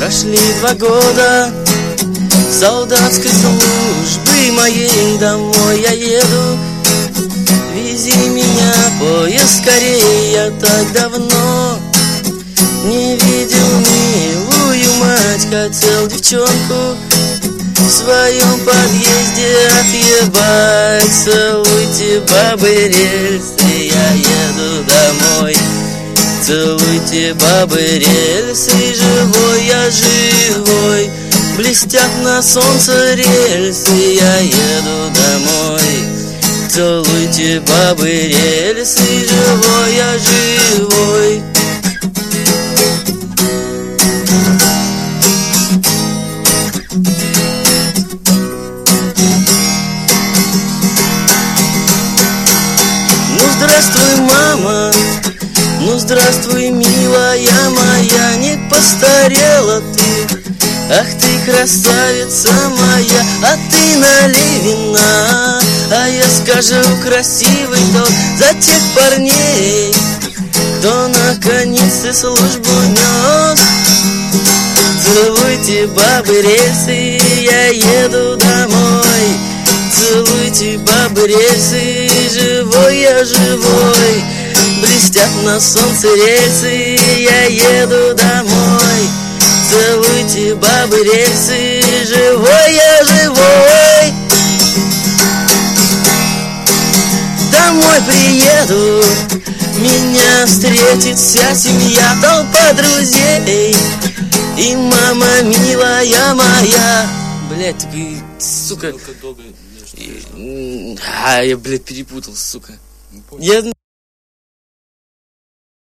Прошли 2 года солдатской службы моей, домой я еду. Вези меня, поезд, скорее, я так давно не видел милую мать. Хотел девчонку в своем подъезде отъебать. Целуйте, бабы, рельсы, я еду домой. Целуйте, бабы, рельсы, живой я живой. Блестят на солнце рельсы, я еду домой. Целуйте, бабы, рельсы, живой я живой. Ну здравствуй, мама, ну здравствуй, милая моя, не постарела ты. Ах ты красавица моя, а ты налей вина. А я скажу красивый тон за тех парней, кто наконец-то службу нес. Целуйте, бабы, рельсы, я еду домой. Целуйте, бабы, рельсы, живой я живой. Блестят на солнце рельсы, я еду домой. Целуйте, бабы, рельсы, живой я живой. Домой приеду, меня встретит вся семья, толпа друзей и мама милая моя. Блять, ты, сука. Я, блядь, перепутал, сука.